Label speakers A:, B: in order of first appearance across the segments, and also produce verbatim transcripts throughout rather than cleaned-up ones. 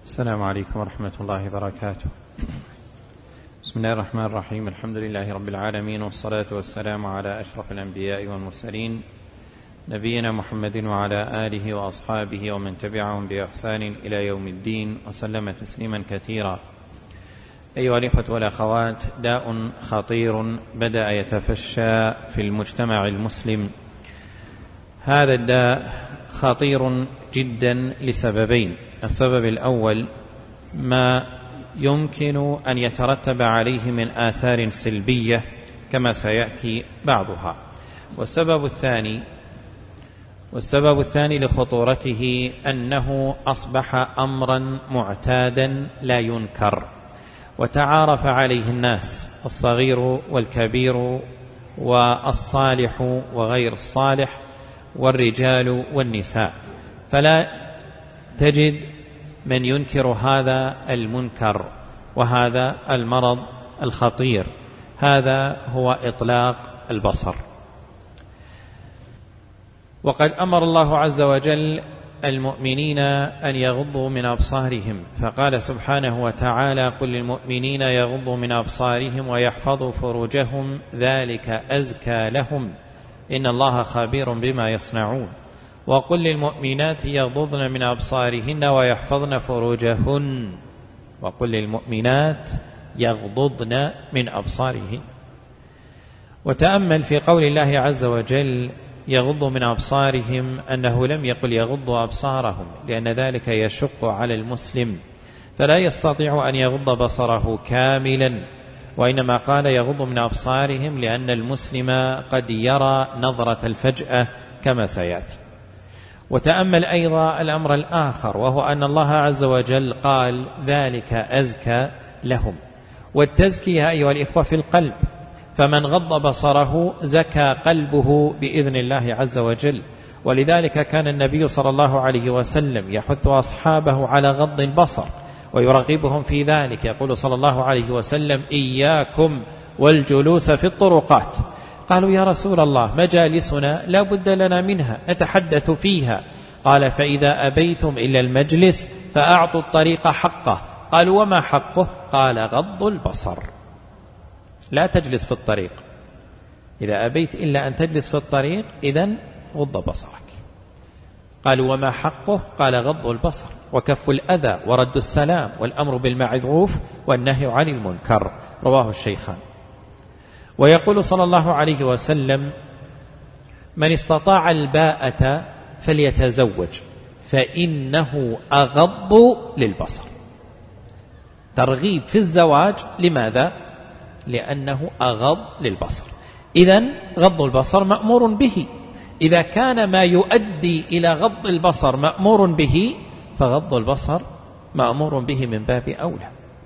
A: السلام عليكم ورحمة الله وبركاته. بسم الله الرحمن الرحيم. الحمد لله رب العالمين، والصلاة والسلام على أشرف الأنبياء والمرسلين، نبينا محمد وعلى آله وأصحابه ومن تبعهم بإحسان إلى يوم الدين، وسلم تسليما كثيرا. أيها الإخوة والأخوات، داء خطير بدأ يتفشى في المجتمع المسلم. هذا الداء خطير جدا لسببين. السبب الأول ما يمكن أن يترتب عليه من آثار سلبية كما سيأتي بعضها، والسبب الثاني والسبب الثاني لخطورته أنه أصبح أمرا معتادا لا ينكر، وتعارف عليه الناس، الصغير والكبير والصالح وغير الصالح والرجال والنساء، فلا تجد من ينكر هذا المنكر وهذا المرض الخطير. هذا هو إطلاق البصر. وقد أمر الله عز وجل المؤمنين أن يغضوا من أبصارهم، فقال سبحانه وتعالى: قل للمؤمنين يغضوا من أبصارهم ويحفظوا فروجهم ذلك أزكى لهم إن الله خبير بما يصنعون. وقل للمؤمنات يغضضن من أبصارهن ويحفظن فروجهن وقل للمؤمنات يغضضن من أبصارهن. وتأمل في قول الله عز وجل يغضوا من أبصارهم أنه لم يقل يغضوا أبصارهم، لأن ذلك يشق على المسلم فلا يستطيع أن يغض بصره كاملا، وإنما قال يغضوا من أبصارهم لأن المسلم قد يرى نظرة الفجأة كما سيأتي. وتأمل أيضا الأمر الآخر، وهو أن الله عز وجل قال ذلك أزكى لهم، والتزكية أيها الإخوة في القلب، فمن غض بصره زكى قلبه بإذن الله عز وجل. ولذلك كان النبي صلى الله عليه وسلم يحث أصحابه على غض البصر ويرغبهم في ذلك، يقول صلى الله عليه وسلم: إياكم والجلوس في الطرقات. قالوا: يا رسول الله، مجالسنا لا بد لنا منها نتحدث فيها. قال: فإذا أبيتم إلا المجلس فأعطوا الطريق حقه. قالوا: وما حقه؟ قال: غض البصر. لا تجلس في الطريق، إذا أبيت إلا أن تجلس في الطريق إذن غض بصرك. قالوا: وما حقه؟ قال: غض البصر وكف الأذى ورد السلام والأمر بالمعروف والنهي عن المنكر. رواه الشيخان. ويقول صلى الله عليه وسلم: من استطاع الباءة فليتزوج فإنه أغض للبصر. ترغيب في الزواج، لماذا؟ لأنه أغض للبصر. إذن غض البصر مأمور به. إذا كان ما يؤدي إلى غض البصر مأمور به، فغض البصر مأمور به من باب أولى.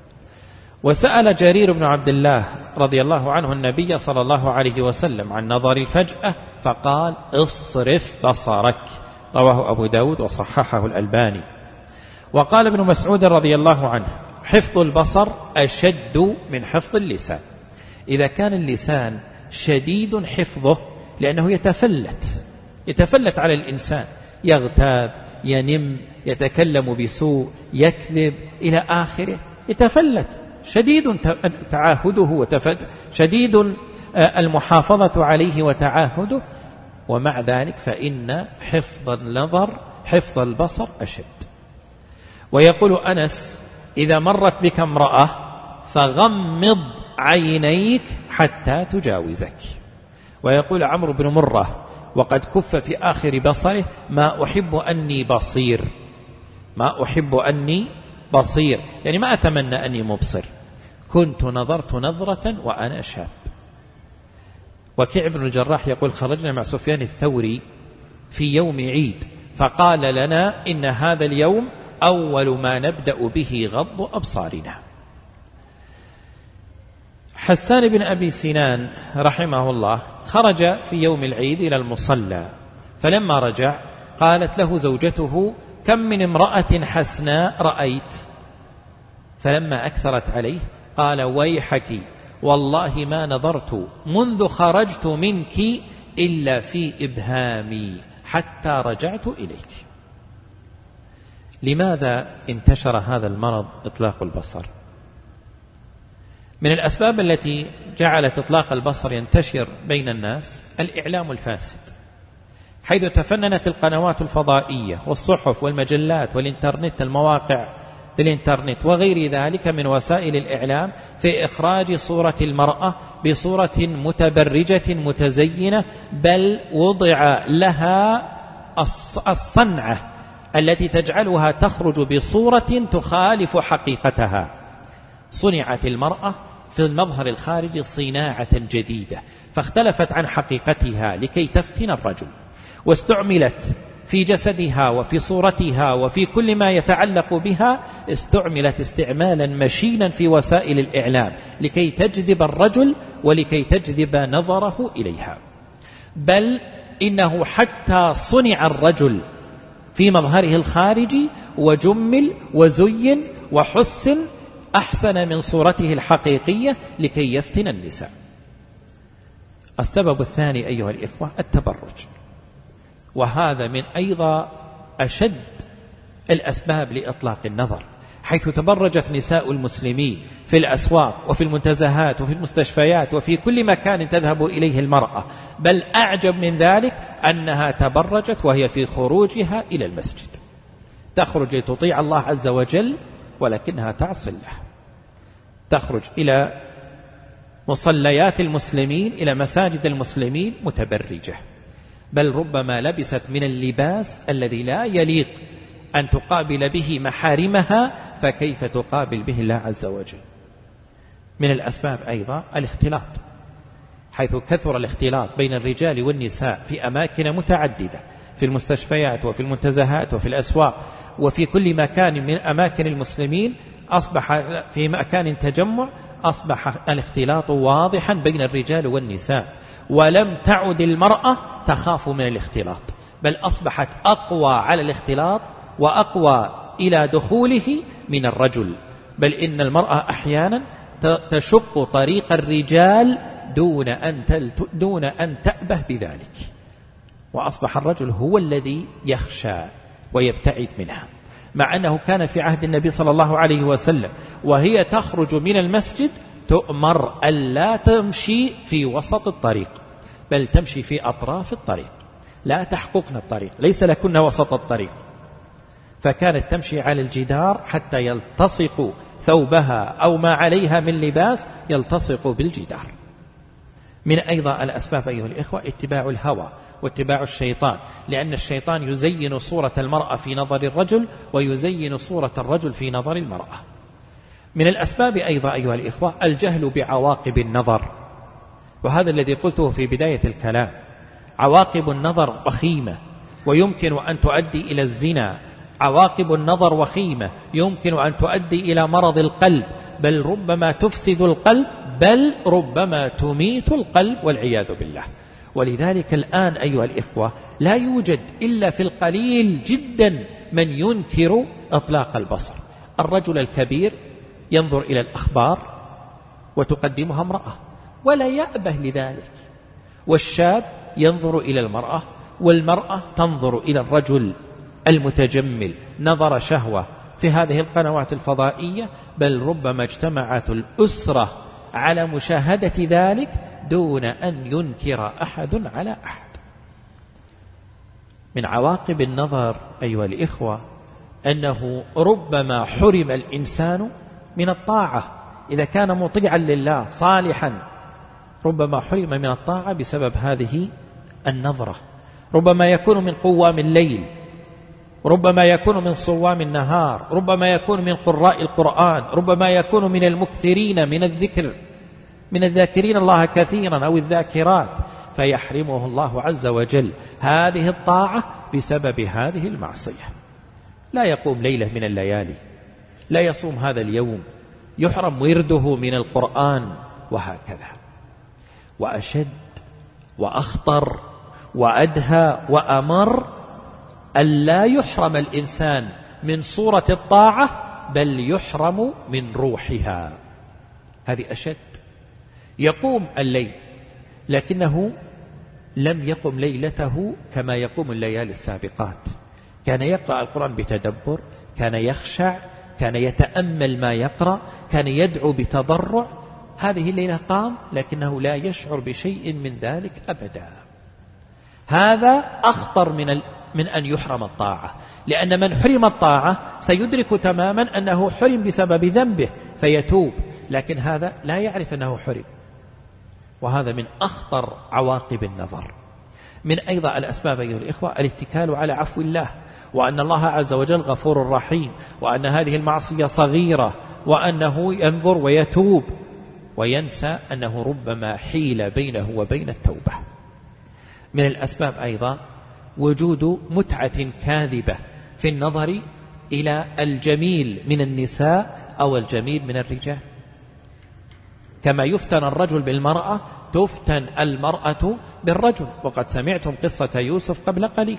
A: وسأل جرير بن عبد الله رضي الله عنه النبي صلى الله عليه وسلم عن نظر الفجأة فقال: اصرف بصرك. رواه أبو داود وصححه الألباني. وقال ابن مسعود رضي الله عنه: حفظ البصر أشد من حفظ اللسان. إذا كان اللسان شديد حفظه لأنه يتفلت يتفلت على الإنسان، يغتاب، ينم، يتكلم بسوء، يكذب إلى آخره، يتفلت، شديد تعاهده شديد المحافظة عليه وتعاهده. ومع ذلك فإن حفظ النظر حفظ البصر أشد. ويقول أنس: إذا مرت بك امرأة فغمض عينيك حتى تجاوزك. ويقول عمرو بن مرة وقد كف في آخر بصره: ما أحب أني بصير ما أحب أني بصير يعني ما أتمنى أني مبصر، كنت نظرت نظرة وأنا شاب. وكيع بن الجراح يقول: خرجنا مع سفيان الثوري في يوم عيد فقال لنا: إن هذا اليوم أول ما نبدأ به غض أبصارنا. حسان بن أبي سنان رحمه الله خرج في يوم العيد إلى المصلى، فلما رجع قالت له زوجته: كم من امرأة حسناء رأيت؟ فلما أكثرت عليه قال: ويحك، والله ما نظرت منذ خرجت منك إلا في إبهامي حتى رجعت إليك. لماذا انتشر هذا المرض إطلاق البصر؟ من الأسباب التي جعلت إطلاق البصر ينتشر بين الناس الإعلام الفاسد، حيث تفننت القنوات الفضائية والصحف والمجلات والإنترنت، المواقع الإنترنت وغير ذلك من وسائل الإعلام، في إخراج صورة المرأة بصورة متبرجة متزينة، بل وضع لها الصنعة التي تجعلها تخرج بصورة تخالف حقيقتها. صنعت المرأة في المظهر الخارجي صناعة جديدة، فاختلفت عن حقيقتها لكي تفتن الرجل، واستعملت في جسدها وفي صورتها وفي كل ما يتعلق بها، استعملت استعمالا مشينا في وسائل الإعلام لكي تجذب الرجل ولكي تجذب نظره إليها. بل إنه حتى صنع الرجل في مظهره الخارجي وجمل وزين وحسن أحسن من صورته الحقيقية لكي يفتن النساء. السبب الثاني أيها الإخوة التبرج، وهذا من أيضا أشد الأسباب لإطلاق النظر، حيث تبرجت نساء المسلمين في الأسواق وفي المنتزهات وفي المستشفيات وفي كل مكان تذهب إليه المرأة. بل أعجب من ذلك أنها تبرجت وهي في خروجها إلى المسجد، تخرج لتطيع الله عز وجل ولكنها تعصي الله، تخرج إلى مصليات المسلمين إلى مساجد المسلمين متبرجة، بل ربما لبست من اللباس الذي لا يليق أن تقابل به محارمها، فكيف تقابل به الله عز وجل؟ من الأسباب أيضا الاختلاط، حيث كثر الاختلاط بين الرجال والنساء في أماكن متعددة، في المستشفيات وفي المنتزهات وفي الأسواق وفي كل مكان من أماكن المسلمين. أصبح في مكان تجمع أصبح الاختلاط واضحا بين الرجال والنساء، ولم تعد المرأة تخاف من الاختلاط، بل أصبحت أقوى على الاختلاط وأقوى إلى دخوله من الرجل. بل إن المرأة أحيانا تشق طريق الرجال دون أن, دون أن تأبه بذلك، وأصبح الرجل هو الذي يخشى ويبتعد منها، مع أنه كان في عهد النبي صلى الله عليه وسلم وهي تخرج من المسجد تؤمر ألا تمشي في وسط الطريق، بل تمشي في أطراف الطريق، لا تحققن الطريق، ليس لكن وسط الطريق. فكانت تمشي على الجدار حتى يلتصق ثوبها أو ما عليها من لباس يلتصق بالجدار. من أيضا الأسباب أيها الإخوة اتباع الهوى واتباع الشيطان، لأن الشيطان يزين صورة المرأة في نظر الرجل ويزين صورة الرجل في نظر المرأة. من الأسباب أيضا أيها الإخوة الجهل بعواقب النظر، وهذا الذي قلته في بداية الكلام. عواقب النظر وخيمة ويمكن أن تؤدي إلى الزنا، عواقب النظر وخيمة يمكن أن تؤدي إلى مرض القلب، بل ربما تفسد القلب، بل ربما تميت القلب والعياذ بالله. ولذلك الآن أيها الإخوة لا يوجد إلا في القليل جدا من ينكر إطلاق البصر. الرجل الكبير ينظر إلى الأخبار وتقدمها امرأة ولا يأبه لذلك، والشاب ينظر إلى المرأة والمرأة تنظر إلى الرجل المتجمل نظر شهوة في هذه القنوات الفضائية، بل ربما اجتمعت الأسرة على مشاهدة ذلك دون أن ينكر أحد على أحد. من عواقب النظر أيها الإخوة أنه ربما حرم الإنسان من الطاعة، إذا كان مطيعا لله صالحا ربما حرم من الطاعة بسبب هذه النظرة. ربما يكون من قوام الليل، ربما يكون من صوام النهار، ربما يكون من قراء القرآن، ربما يكون من المكثرين من الذكر، من الذاكرين الله كثيرا أو الذاكرات، فيحرمه الله عز وجل هذه الطاعة بسبب هذه المعصية. لا يقوم ليلة من الليالي، لا يصوم هذا اليوم، يحرم ورده من القرآن، وهكذا. وأشد وأخطر وأدهى وأمر ألا يحرم الإنسان من صورة الطاعة، بل يحرم من روحها. هذه أشد. يقوم الليل لكنه لم يقم ليلته كما يقوم الليالي السابقات، كان يقرأ القرآن بتدبر، كان يخشع، كان يتأمل ما يقرأ، كان يدعو بتضرع. هذه الليلة قام لكنه لا يشعر بشيء من ذلك أبدا. هذا أخطر من من أن يحرم الطاعة، لأن من حرم الطاعة سيدرك تماما أنه حرم بسبب ذنبه فيتوب، لكن هذا لا يعرف أنه حرم، وهذا من أخطر عواقب النظر. من أيضا الأسباب أيها الإخوة الاتكال على عفو الله، وأن الله عز وجل غفور رحيم، وأن هذه المعصية صغيرة، وأنه ينظر ويتوب، وينسى أنه ربما حيل بينه وبين التوبة. من الأسباب أيضا وجود متعة كاذبة في النظر إلى الجميل من النساء أو الجميل من الرجال، كما يفتن الرجل بالمرأة تفتن المرأة بالرجل، وقد سمعتم قصة يوسف قبل قليل.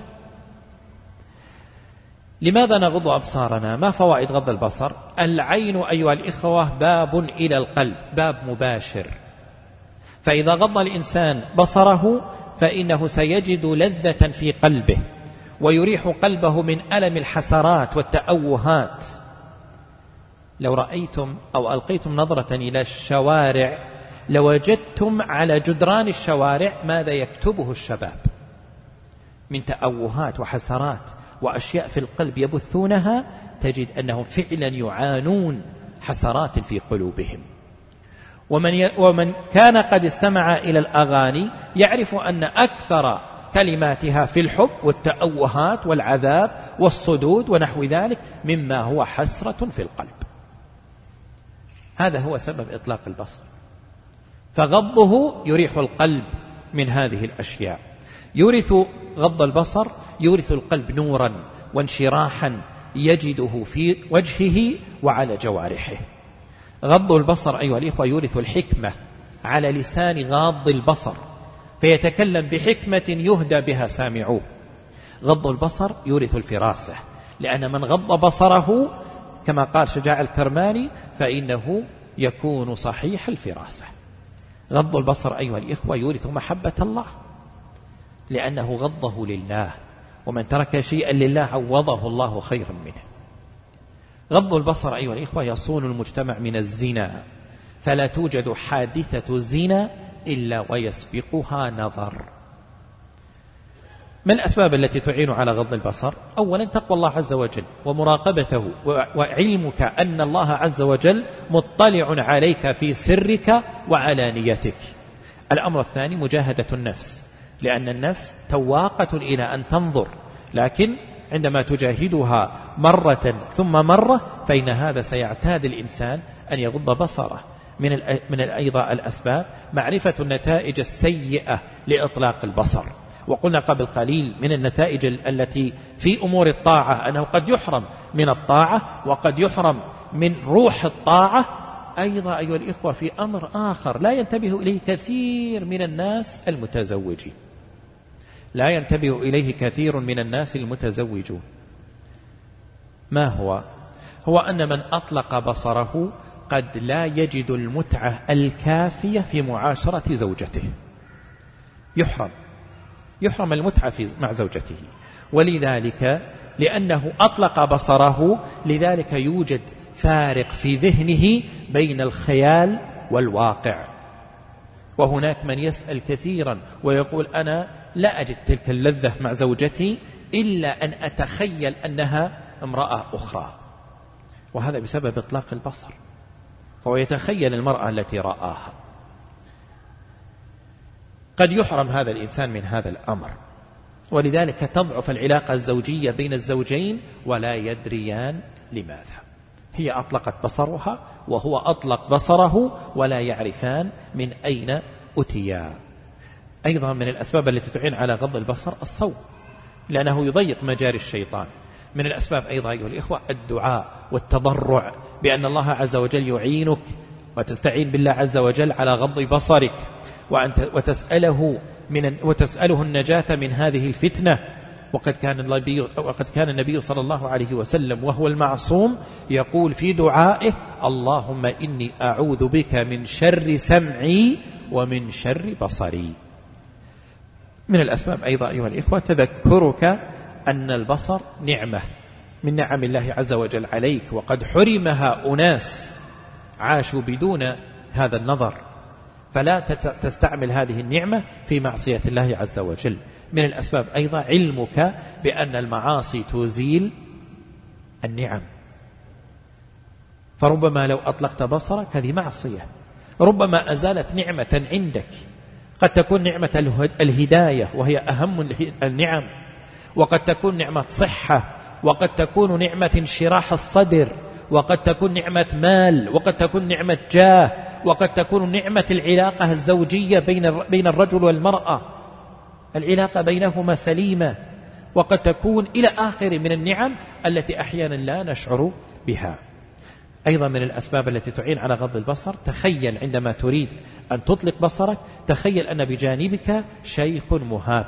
A: لماذا نغض أبصارنا؟ ما فوائد غض البصر؟ العين أيها الإخوة باب إلى القلب، باب مباشر، فإذا غض الإنسان بصره فإنه سيجد لذة في قلبه، ويريح قلبه من ألم الحسرات والتأوهات. لو رأيتم أو ألقيتم نظرة إلى الشوارع لوجدتم على جدران الشوارع ماذا يكتبه الشباب من تأوهات وحسرات وأشياء في القلب يبثونها، تجد أنهم فعلا يعانون حسرات في قلوبهم. ومن, ي... ومن كان قد استمع إلى الأغاني يعرف أن أكثر كلماتها في الحب والتأوهات والعذاب والصدود ونحو ذلك مما هو حسرة في القلب. هذا هو سبب إطلاق البصر، فغضه يريح القلب من هذه الأشياء. يورث غض البصر يورث القلب نورا وانشراحا يجده في وجهه وعلى جوارحه. غض البصر أيها الإخوة يورث الحكمة على لسان غاض البصر، فيتكلم بحكمة يهدى بها سامعوه. غض البصر يورث الفراسة، لأن من غض بصره كما قال شجاع الكرماني فإنه يكون صحيح الفراسة. غض البصر أيها الإخوة يورث محبة الله، لأنه غضه لله، ومن ترك شيئا لله عوضه الله خيرا منه. غض البصر أيها الإخوة يصون المجتمع من الزنا، فلا توجد حادثة زنا إلا ويسبقها نظر. من الأسباب التي تعين على غض البصر؟ أولا تقوى الله عز وجل ومراقبته، وعلمك أن الله عز وجل مطلع عليك في سرك وعلانيتك. الأمر الثاني مجاهدة النفس، لأن النفس تواقة إلى أن تنظر، لكن عندما تجاهدها مرة ثم مرة فإن هذا سيعتاد الإنسان أن يغض بصره. من من أيضا الأسباب معرفة النتائج السيئة لإطلاق البصر، وقلنا قبل قليل من النتائج التي في أمور الطاعة أنه قد يحرم من الطاعة وقد يحرم من روح الطاعة. أيضا أيها الإخوة في أمر آخر لا ينتبه إليه كثير من الناس المتزوجين، لا ينتبه إليه كثير من الناس المتزوجون. ما هو؟ هو أن من أطلق بصره قد لا يجد المتعة الكافية في معاشرة زوجته، يحرم يحرم المتعة في مع زوجته، ولذلك لأنه أطلق بصره لذلك يوجد فارق في ذهنه بين الخيال والواقع. وهناك من يسأل كثيرا ويقول أنا لا أجد تلك اللذة مع زوجتي إلا أن أتخيل أنها امرأة أخرى، وهذا بسبب إطلاق البصر، فهو يتخيل المرأة التي رآها. قد يحرم هذا الإنسان من هذا الأمر، ولذلك تضعف العلاقة الزوجية بين الزوجين ولا يدريان لماذا. هي أطلقت بصرها وهو أطلق بصره ولا يعرفان من أين أتيا. أيضا من الأسباب التي تعين على غض البصر الصوم، لأنه يضيق مجاري الشيطان. من الأسباب أيضا أيها الإخوة الدعاء والتضرع، بأن الله عز وجل يعينك وتستعين بالله عز وجل على غض بصرك، وتسأله, من وتسأله النجاة من هذه الفتنة. وقد كان النبي وقد كان النبي صلى الله عليه وسلم وهو المعصوم يقول في دعائه اللهم إني أعوذ بك من شر سمعي ومن شر بصري. من الأسباب أيضا أيها الإخوة تذكرك أن البصر نعمة، من نعم الله عز وجل عليك، وقد حرمها أناس عاشوا بدون هذا النظر، فلا تستعمل هذه النعمة في معصية الله عز وجل. من الأسباب أيضا علمك بأن المعاصي تزيل النعم، فربما لو أطلقت بصرك هذه معصية، ربما أزالت نعمة عندك، قد تكون نعمة الهداية وهي أهم النعم، وقد تكون نعمة صحة، وقد تكون نعمة انشراح الصدر، وقد تكون نعمة مال، وقد تكون نعمة جاه، وقد تكون نعمة العلاقة الزوجية بين بين الرجل والمرأة، العلاقة بينهما سليمة، وقد تكون إلى آخر من النعم التي أحيانا لا نشعر بها. أيضا من الأسباب التي تعين على غض البصر، تخيل عندما تريد أن تطلق بصرك، تخيل أن بجانبك شيخ مهاب،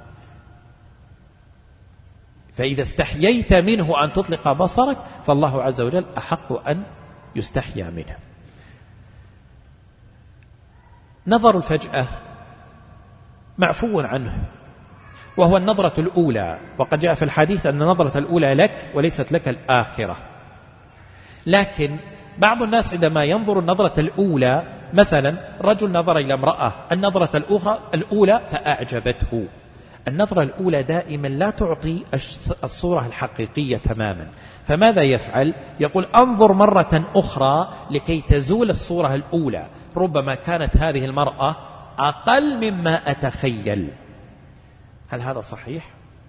A: فإذا استحييت منه أن تطلق بصرك فالله عز وجل أحق أن يستحيا منه. نظر الفجأة معفو عنه، وهو النظرة الأولى، وقد جاء في الحديث أن النظرة الأولى لك وليست لك الآخرة. لكن بعض الناس عندما ينظر النظرة الأولى، مثلا رجل نظر إلى امرأة النظرة الأخرى الأولى فأعجبته، النظرة الأولى دائما لا تعطي الصورة الحقيقية تماما، فماذا يفعل؟ يقول أنظر مرة أخرى لكي تزول الصورة الأولى، ربما كانت هذه المرأة أقل مما أتخيل. هل هذا صحيح؟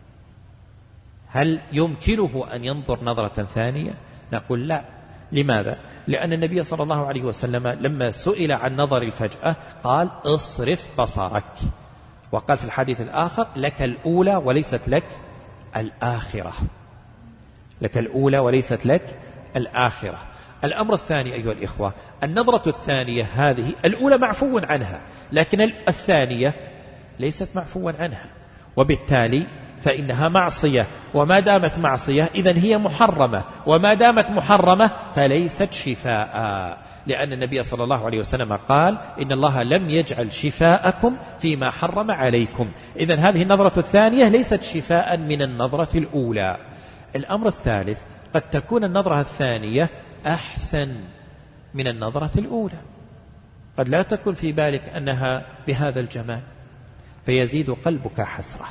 A: هل يمكنه أن ينظر نظرة ثانية؟ نقول لا. لماذا؟ لأن النبي صلى الله عليه وسلم لما سئل عن نظر الفجأة قال اصرف بصرك، وقال في الحديث الآخر لك الأولى وليست لك الآخرة، لك الأولى وليست لك الآخرة. الأمر الثاني أيها الإخوة، النظرة الثانية هذه الأولى معفو عنها، لكن الثانية ليست معفوا عنها، وبالتالي فإنها معصية، وما دامت معصية إذن هي محرمة، وما دامت محرمة فليست شفاء، لأن النبي صلى الله عليه وسلم قال إن الله لم يجعل شفاءكم فيما حرم عليكم. إذن هذه النظرة الثانية ليست شفاء من النظرة الأولى. الأمر الثالث، قد تكون النظرة الثانية أحسن من النظرة الأولى، قد لا تكن في بالك أنها بهذا الجمال فيزيد قلبك حسرة.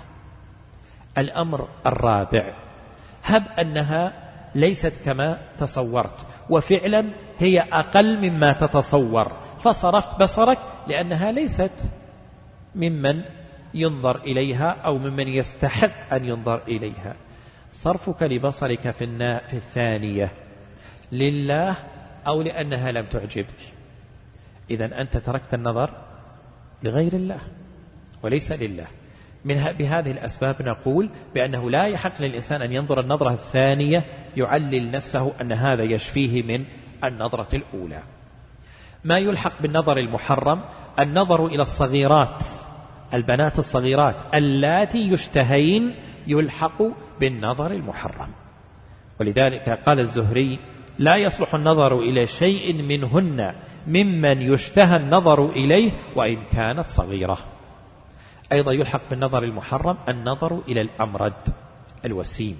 A: الأمر الرابع، هب أنها ليست كما تصورت، وفعلا هي أقل مما تتصور، فصرفت بصرك لأنها ليست ممن ينظر إليها أو ممن يستحق أن ينظر إليها. صرفك لبصرك في الثانية لله أو لأنها لم تعجبك، إذن أنت تركت النظر لغير الله وليس لله. من بهذه الأسباب نقول بأنه لا يحق للإنسان أن ينظر النظرة الثانية يعلل نفسه أن هذا يشفيه من النظرة الأولى. ما يلحق بالنظر المحرم النظر إلى الصغيرات، البنات الصغيرات اللاتي يشتهين يلحق بالنظر المحرم، ولذلك قال الزهري لا يصلح النظر إلى شيء منهن ممن يشتهى النظر إليه وإن كانت صغيرة. أيضا يلحق بالنظر المحرم النظر إلى الأمرد الوسيم.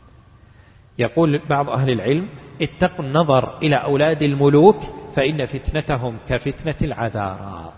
A: يقول بعض أهل العلم اتقوا النظر إلى أولاد الملوك فإن فتنتهم كفتنة العذارى.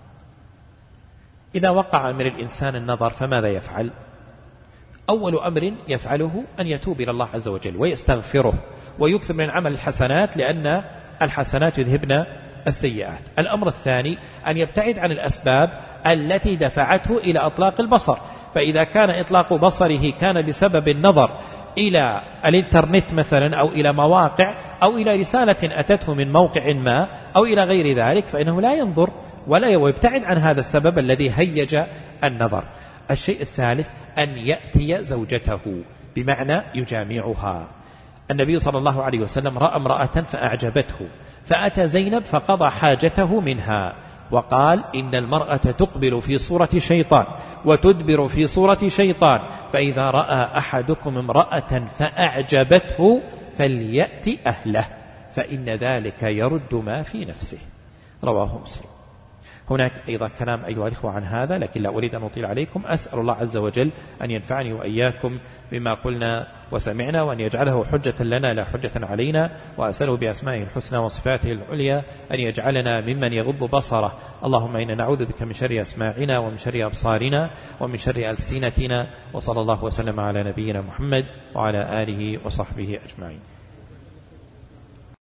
A: إذا وقع من الإنسان النظر فماذا يفعل؟ أول أمر يفعله أن يتوب إلى الله عز وجل ويستغفره ويكثر من عمل الحسنات، لأن الحسنات يذهبن السيئات. الأمر الثاني أن يبتعد عن الأسباب التي دفعته إلى إطلاق البصر، فإذا كان إطلاق بصره كان بسبب النظر إلى الإنترنت مثلا أو إلى مواقع أو إلى رسالة أتته من موقع ما أو إلى غير ذلك فإنه لا ينظر ولا يبتعد عن هذا السبب الذي هيج النظر. الشيء الثالث أن يأتي زوجته بمعنى يجامعها. النبي صلى الله عليه وسلم رأى امرأة فأعجبته فأتى زينب فقضى حاجته منها، وقال إن المرأة تقبل في صورة شيطان وتدبر في صورة شيطان، فإذا رأى أحدكم امرأة فأعجبته فليأتي أهله فإن ذلك يرد ما في نفسه. رواه مسلم. هناك أيضا كلام أيها الإخوة عن هذا، لكن لا أريد أن أطيل عليكم. أسأل الله عز وجل أن ينفعني وإياكم بما قلنا وسمعنا، وأن يجعله حجة لنا لا حجة علينا، وأسأله بأسمائه الحسنى وصفاته العليا أن يجعلنا ممن يغض بصره. اللهم إنا نعوذ بك من شر أسماعنا ومن شر أبصارنا ومن شر ألسنتنا. وصلى الله وسلم على نبينا محمد وعلى آله وصحبه أجمعين.